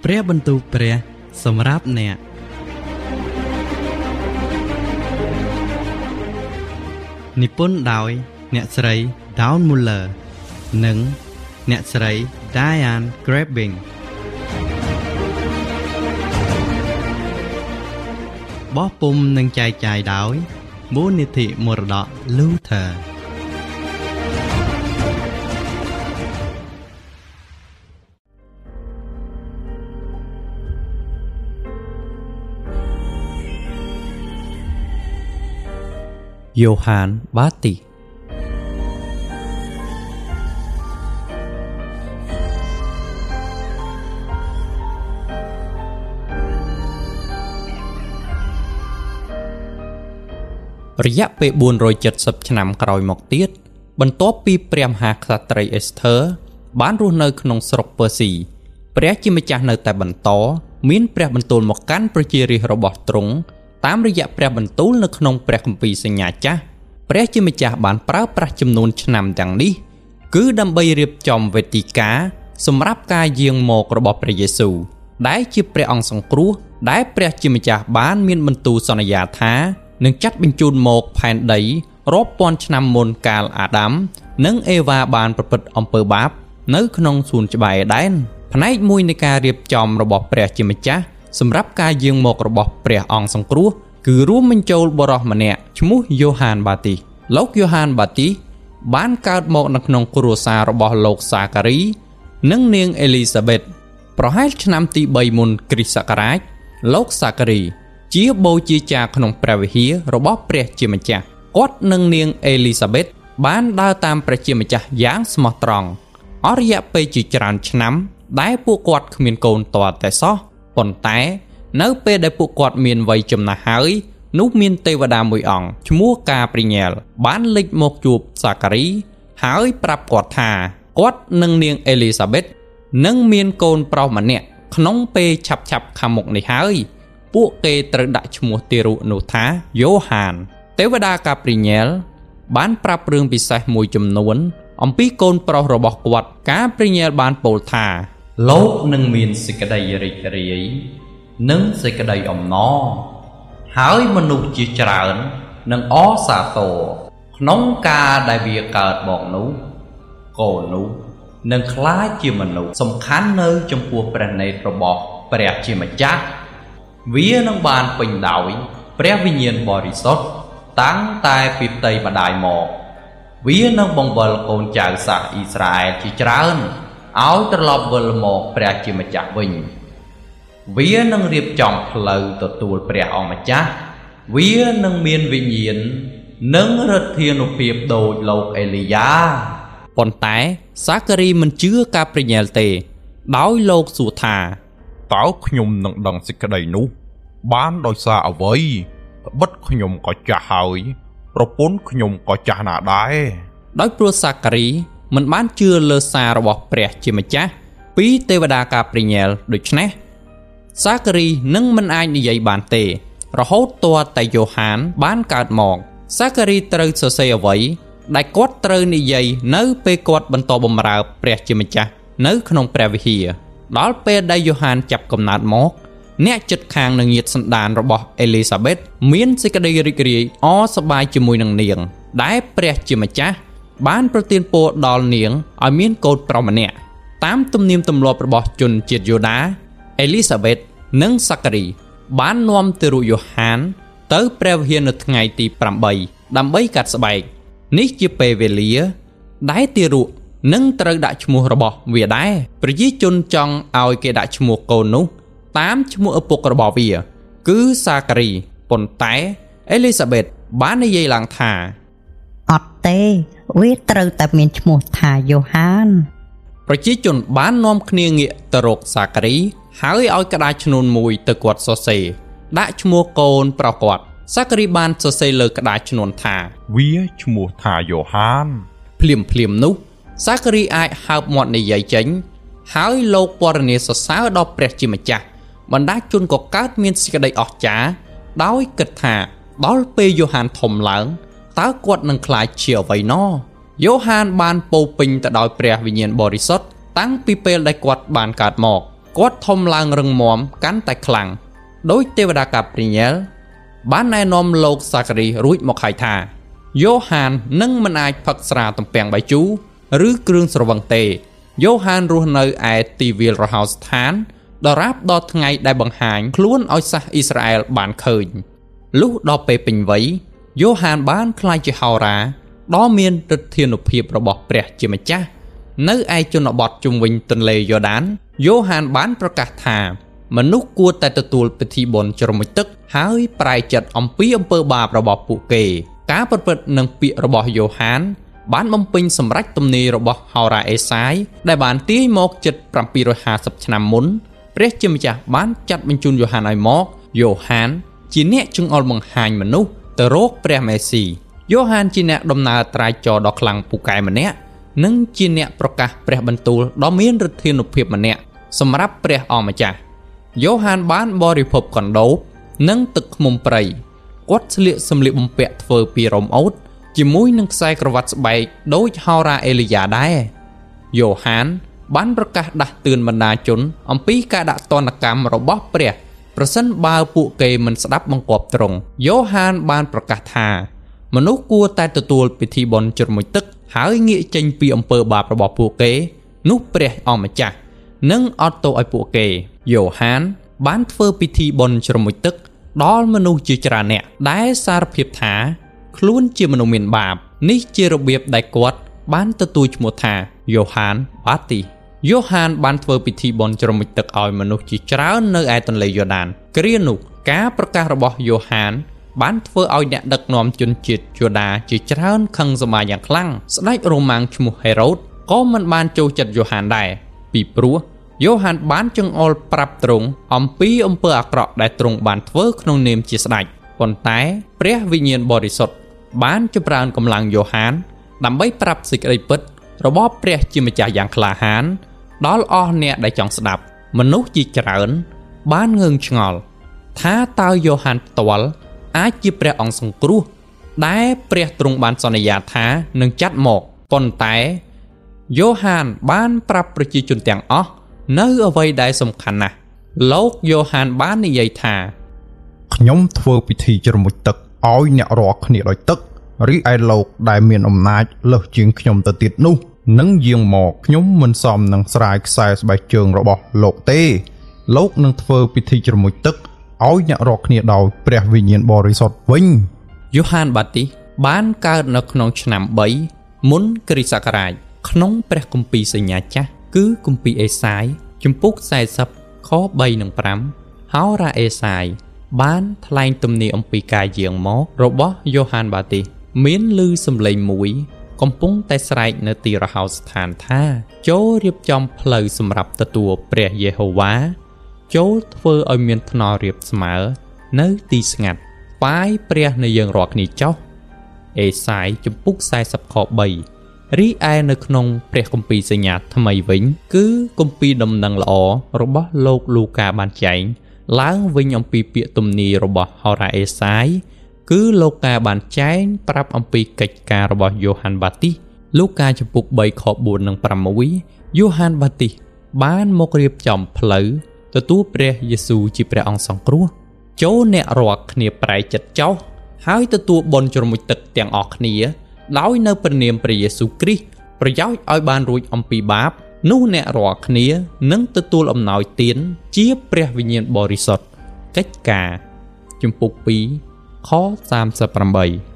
ព្រះបន្ទូលព្រះសម្រាប់អ្នកនិពន្ធដោយអ្នកស្រី Dawn Muller និងអ្នកស្រី Diane Grabbing បោះពុម្ពនិងចែកចាយដោយមូលនិធិមរតក Luther Johann Baptist រយៈពេល470ឆ្នាំក្រោយមកទៀតបន្ទាប់ពីព្រះមហាក្សត្រីអេសធើបានរស់នៅក្នុងស្រុកពើស៊ីព្រះជាម្ចាស់នៅតែបន្តមានព្រះបន្ទូលមកកាន់ប្រជារាស្ត្ររបស់ទ្រង់តាមរយៈព្រះបន្ទូលនៅក្នុងព្រះគម្ពីរសញ្ញាចាស់ព្រះជាម្ចាស់បានប្រើប្រាស់ចំនួនឆ្នាំទាំងនេះគឺដើម្បីរៀបចំវេទិកាសម្រាប់ការយាងមករបស់ព្រះយេស៊ូវដែលជាព្រះអង្គសង្គ្រោះដែលព្រះជាម្ចាស់បានមានបន្ទូលសន្យាថានឹងចាត់បញ្ជូនមកផែនដីរាប់ពាន់ឆ្នាំមុនកាលអាដាមនិងអេវ៉ាបានប្រព្រឹត្តអំពើបាបនៅក្នុងសួនច្បារអេដែនផ្នែកមួយនៃការរៀបចំរបស់ព្រះជាម្ចាស់សម្រាប់ការយាងមករបស់ព្រះអង្គសង្គ្រោះគឺរួមបញ្ចូលបុរសម្នាក់ឈ្មោះ Johann Baptist លោក Johann Baptist បានកើតមកនៅក្នុងគ្រួសាររបស់លោកសាការីនិងនាងអេលីសាប៊េតប្រហែលឆ្នាំទី3មុនគ្រិស្តសករាជលោកសាការីជាបូជាចារក្នុងព្រះវិហាររបស់ព្រះជាម្ចាស់គាត់និងនាងអេលីសាប៊េតបានដើរតាមព្រះជាម្ចាស់យ៉ាងស្មោះត្រង់អស់រយៈពេលជាច្រើនឆ្នាំដែលពួកគាត់គ្មានកូនទាល់តែសោះប៉ុន្តែនៅពេលដែលពួកគាត់មានវ័យចំណាស់ហើយនោះមានទេវតាមួយអង្គឈ្មោះកាព្រីញ៉ែលបានលេចមកជួបសាការីហើយប្រាប់គាត់ថាគាត់និងនាងអេលីសាប៊េតនឹងមានកូនប្រុសម្នាក់ក្នុងពេលឆាប់ខាងមុខនេះហើយពួកគេត្រូវដាក់ឈ្មោះទារកនោះថាយ៉ូហានទេវតាកាព្រីញ៉ែលបានប្រាប់រឿងពិសេសមួយចំនួនអំពីកូនប្រុសរបស់គាត់កាព្រីញ៉ែលបានពោលថាលោកនឹងមានសេចក្តីរីករាយនិងសេចក្តីអំណរហើយមនុស្សជាច្រើននឹងអសាទរក្នុងការដែលវាកើតមកនោះកូននោះនឹងក្លាយជាមនុស្សសំខាន់នៅចំពោះព្រះនេត្ររបស់ព្រះជាម្ចាស់វានឹងបានពេញដោយព្រះវិញ្ញាណបរិសុទ្ធតាំងតែពីផ្ទៃម្ដាយមកវានឹងបង្វិលកូនចៅសាសអ៊ីស្រាអែលជាច្រើនឲ្យត្រឡប់វិលមកព្រះជាម្ចាស់វិញវានឹងរៀបចំផ្លូវទទួលព្រះអង្គម្ចាស់វានឹងមានវិញ្ញាណនិងឫទ្ធានុភាពដូចលោកអេលីយ៉ាប៉ុន្តែសាការីមិនជឿការព្រីញ៉ែលទេដោយលោកសួរថាតើខ្ញុំនឹងដឹងសេចក្តីនោះបានដោយសារអ្វីត្បិតខ្ញុំក៏ចាស់ហើយប្រពន្ធខ្ញុំក៏ចាស់ណាស់ដែរដោយព្រោះសាការីមិនបានជឿលើសាររបស់ព្រះជាម្ចាស់ពីទេវតាកាព្រីញ៉ែលដូច្នេះសាការីនឹងមិនអាចនិយាយបានទេរហូតទាល់តែយ៉ូហានបានកើតមកសាការីត្រូវសរសេរអ្វីដែលគាត់ត្រូវនិយាយនៅពេលគាត់បន្តបម្រើព្រះជាម្ចាស់នៅក្នុងព្រះវិហារដល់ពេលដែលយ៉ូហានចាប់កំណើតមកអ្នកជិតខាងនឹងញាតិសន្តានរបស់អេលីសាប៊េតមានសេចក្តីរីករាយអសប្បាយជាមួយនឹងនាងដែលព្រះជាម្ចាស់បានប្រទានពរដល់នាងឲ្យមានកូនប្រុសម្នាក់តាមទំនៀមទម្លាប់របស់ជនជាតិយូដាអេលីសាប៊េតនិងសាការីបាននាំទារកយ៉ូហានទៅព្រះវិហារនៅថ្ងៃទី8ដើម្បីកាត់ស្បែកនេះជាពេលវេលាដែលទារកនឹងត្រូវដាក់ឈ្មោះរបស់វាដែរប្រជាជនចង់ឲ្យគេដាក់ឈ្មោះកូននោះតាមឈ្មោះឪពុករបស់វាគឺសាការីប៉ុន្តែអេលីសាប៊េតបាននិយាយឡើងថាអត់ទេវាត្រូវតែមានឈ្មោះថាយ៉ូហានប្រជាជនបាននាំគ្នាងាកទៅរកសាការីហើយឲ្យក្តារឈ្នួនមួយទៅគាត់សរសេរដាក់ឈ្មោះកូនប្រុសគាត់សាការីបានសរសេរលើក្តារឈ្នួនថាវាឈ្មោះថាយ៉ូហានភ្លាមនោះសាការីអាចហើបមាត់និយាយចេញហើយលោកពរនាសរសើរដល់ព្រះជាម្ចាស់បណ្ដាជនក៏កើតមានសេចក្តីអស្ចារ្យដោយគិតថាដល់ពេលយ៉ូហានធំឡើងតើគាត់នឹងក្លាយជាអ្វីណោះយ៉ូហានបានពោពេញទៅដោយព្រះវិញ្ញាណបរិសុទ្ធតាំងពីពេលដែលគាត់បានកើតមកគាត់ធំឡើងរឹងមាំកាន់តែខ្លាំងដោយទេវតាកាព្រីញ៉ែលបានណែនាំលោកសាការីរួចមកហើយថាយ៉ូហាននឹងមិនអាចផឹកស្រាទំពាំងបាយជូរឬគ្រឿងស្រវឹងទេយ៉ូហានរស់នៅឯទីវាលរហោស្ថានដរាបដល់ថ្ងៃដែលបង្ហាញខ្លួនឲ្យសាសអ៊ីស្រាអែលបានឃើញលុះដល់ពេលពេញវ័យយ៉ូហានបានក្លាយជាហោរាដ៏មានឫទ្ធានុភាពរបស់ព្រះជាម្ចាស់នៅឯជនបទជុំវិញទន្លេយ៉ូដានយ៉ូហានបានប្រកាសថាមនុស្សគួរតែទទួលពិធីបុណ្យជ្រមុជទឹកហើយប្រែចិត្តអំពីអំពើបាបរបស់ពួកគេការប្រព្រឹត្តនឹងពាក្យរបស់យ៉ូហានបានបំពេញសម្រេចទំនាយរបស់ហោរាអេសាយដែលបានទាយមកជិត750ឆ្នាំមុនព្រះជាម្ចាស់បានចាត់បញ្ជូនយ៉ូហានឲ្យមកយ៉ូហានជាអ្នកចង្អុលបង្ហាញមនុស្សទៅរកព្រះមេស៊ីយ៉ូហានជាអ្នកដំណើរត្រាយចរដ៏ខ្លាំងពូកែម្នាក់និងជាអ្នកប្រកាសព្រះបន្ទូលដ៏មានឫទ្ធានុភាពម្នាក់សម្រាប់ព្រះអម្ចាស់យ៉ូហានបានបរិភោគកណ្ដូបនិងទឹកឃ្មុំព្រៃគាត់ស្លៀកសម្លៀកបំពាក់ធ្វើពីរ៉ូមអូតជាមួយនឹងខ្សែក្រវ៉ាត់ស្បែកដូចហោរាអេលីយ៉ាដែរយ៉ូហានបានប្រកាសដាស់តឿនបណ្ដាជនអំពីការដាក់ទណ្ឌកម្មរបស់ព្រះប្រសិនបើពួកគេមិនស្ដាប់បង្គាប់ត្រង់យ៉ូហានបានប្រកាសថាមនុស្សគួរតែទទួលពិធីបុណ្យជ្រមុជទឹកហើយងាកចេញពីអំពើបាបរបស់ពួកគេនោះព្រះអម្ចាស់នឹងអត់ទោសឲ្យពួកគេយ៉ូហានបានធ្វើពិធីបុណ្យជ្រមុជទឹកដល់មនុស្សជាច្រើនអ្នកដែលសារភាពថាខ្លួនជាមនុស្សមានបាបនេះជារបៀបដែលគាត់បានទទួលឈ្មោះថាយ៉ូហានបាទីយ៉ូហានបានធ្វើពិធីបុណ្យជ្រមុជទឹកឲ្យមនុស្សជាច្រើននៅឯទន្លេយ៉ូដានគ្រានោះការប្រកាសរបស់យ៉ូហានបានធ្វើឲ្យអ្នកដឹកនាំជនជាតិយូដាជាច្រើនខឹងសម្បាយ៉ាងខ្លាំងស្ដេចរ៉ូម៉ាំងឈ្មោះហេរ៉ូតក៏មិនបានចូលចិត្តយ៉ូហានដែរពីព្រោះយ៉ូហានបានចង្អុលប្រាប់ទ្រង់អំពីអំពើអាក្រក់ដែលទ្រង់បានធ្វើក្នុងនាមជាស្ដេចប៉ុន្តែព្រះវិញ្ញាណបរិសុទ្ធបានចម្រើនកម្លាំងយ៉ូហានដើម្បីប្រាប់សេចក្តីពិតរបស់ព្រះជាម្ចាស់យ៉ាងក្លាហានដល់អស់អ្នកដែលចង់ស្ដាប់មនុស្សជាច្រើនបានងឿងឆ្ងល់ថាតើយ៉ូហានផ្ទាល់អាចជាព្រះអង្គសង្គ្រោះដែលព្រះទ្រង់បានសន្យាថានឹងចាត់មកប៉ុន្តែយ៉ូហានបានប្រាប់ប្រជាជនទាំងអស់នៅអ្វីដែលសំខាន់ណាស់លោកយ៉ូហានបាននិយាយថាខ្ញុំធ្វើពិធីជ្រមុជទឹកឲ្យអ្នករាល់គ្នាដោយទឹករីឯលោកដែលមានអំណាចលើសជាងខ្ញុំទៅទៀតនោះនឹងយាងមកខ្ញុំមិនសមនឹងស្រាយខ្សែស្បែកជើងរបស់លោកទេលោកនឹងធ្វើពិធីជ្រមុជទឹកឲ្យអ្នករាល់គ្នាដោយព្រះវិញ្ញាណបរិសុទ្ធវិញយ៉ូហានបាទីសបានកើតនៅក្នុងឆ្នាំ3មុនគ្រិស្តសករាជក្នុងព្រះគម្ពីរសញ្ញាចាស់គឺគម្ពីរអេសាយជំពូក40ខ3និង5ហោរាអេសាយបានថ្លែងទំនាយអំពីការយាងមករបស់យ៉ូហានបាទីសមានឮសំឡេងមួយកំពុងតែស្រែកនៅទីរហោស្ថានថាចូលរៀបចំផ្លូវសម្រាប់ទទួលព្រះយេហូវ៉ាចូលធ្វើឲ្យមានថ្នល់រាបស្មើនៅទីស្ងាត់ប៉ាយព្រះនៃយើងរាល់គ្នាចុះអេសាយជំពូក40ខ3រីឯនៅក្នុងព្រះគម្ពីរសញ្ញាថ្មីវិញគឺគម្ពីរដំណឹងល្អរបស់លោកលូកាបានចែងឡើងវិញអំពីពាក្យទំនាយរបស់ហោរាអេសាយគឺលោកកាបានចែងប្រាប់អំពីកិច្ចការរបស់យ៉ូហានបាទីសលូកាជំពូក3ខ4និង6យ៉ូហានបាទីសបានមករៀបចំផ្លូវទទួលព្រះយេស៊ូវជាព្រះអង្គសង្គ្រោះចូលអ្នករាល់គ្នាប្រែចិត្តចោះហើយទទួលបុណ្យជ្រមុជទឹកទាំងអស់គ្នាដោយនៅព្រះនាមព្រះយេស៊ូវគ្រីស្ទប្រយោជន៍ឲ្យបានរួចអំពីបាបនោះអ្នករាល់គ្នានឹងទទួលអំណោយទានជាព្រះវិញ្ញាណបរិសុទ្ធកិច្ចការជំពូក2ខ38